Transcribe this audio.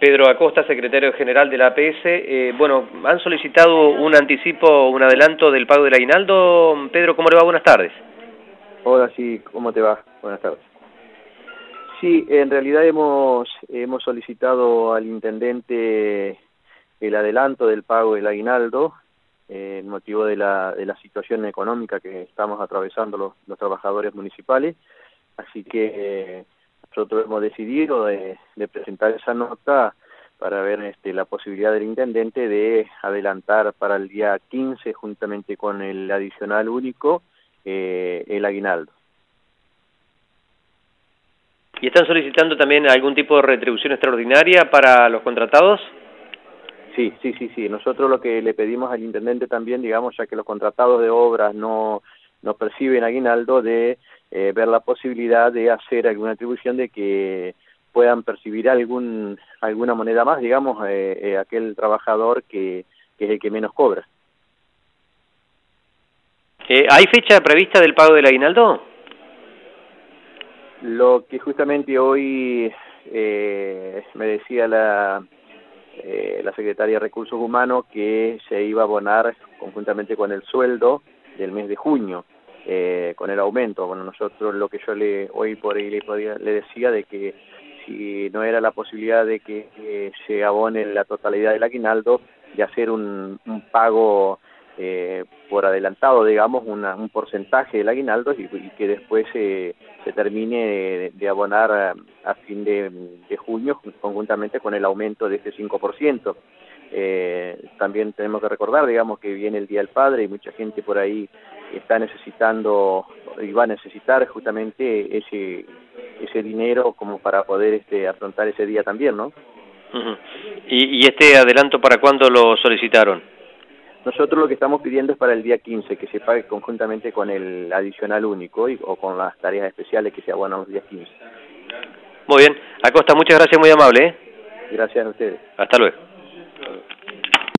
Pedro Acosta, secretario general de la APS. Bueno, han solicitado un anticipo, un adelanto del pago del aguinaldo. Pedro, ¿cómo le va? Buenas tardes. Hola, sí, ¿cómo te va? Buenas tardes. Sí, en realidad hemos solicitado al intendente el adelanto del pago del aguinaldo, en motivo de la situación económica que estamos atravesando los trabajadores municipales, así que nosotros hemos decidido de presentar esa nota para ver la posibilidad del intendente de adelantar para el día 15, juntamente con el adicional único, el aguinaldo. ¿Y están solicitando también algún tipo de retribución extraordinaria para los contratados? Sí. Nosotros lo que le pedimos al intendente también, digamos, ya que los contratados de obras no perciben aguinaldo, de ver la posibilidad de hacer alguna atribución de que puedan percibir alguna moneda más, digamos, aquel trabajador que es el que menos cobra. ¿Hay fecha prevista del pago del aguinaldo? Lo que justamente hoy me decía la Secretaría de Recursos Humanos, que se iba a abonar conjuntamente con el sueldo del mes de junio, con el aumento. Bueno, nosotros lo que yo hoy por ahí le decía, de que si no era la posibilidad de que se abone la totalidad del aguinaldo, de hacer un pago por adelantado, digamos, un porcentaje del aguinaldo, y que después se termine de abonar a fin de junio, conjuntamente con el aumento de este 5%. También tenemos que recordar, digamos, que viene el Día del Padre y mucha gente por ahí está necesitando y va a necesitar justamente ese dinero como para poder afrontar ese día también, ¿no? Uh-huh. ¿Y este adelanto para cuándo lo solicitaron? Nosotros lo que estamos pidiendo es para el día 15, que se pague conjuntamente con el adicional único o con las tareas especiales que se abonan los días 15. Muy bien. Acosta, muchas gracias, muy amable. Gracias a ustedes. Hasta luego.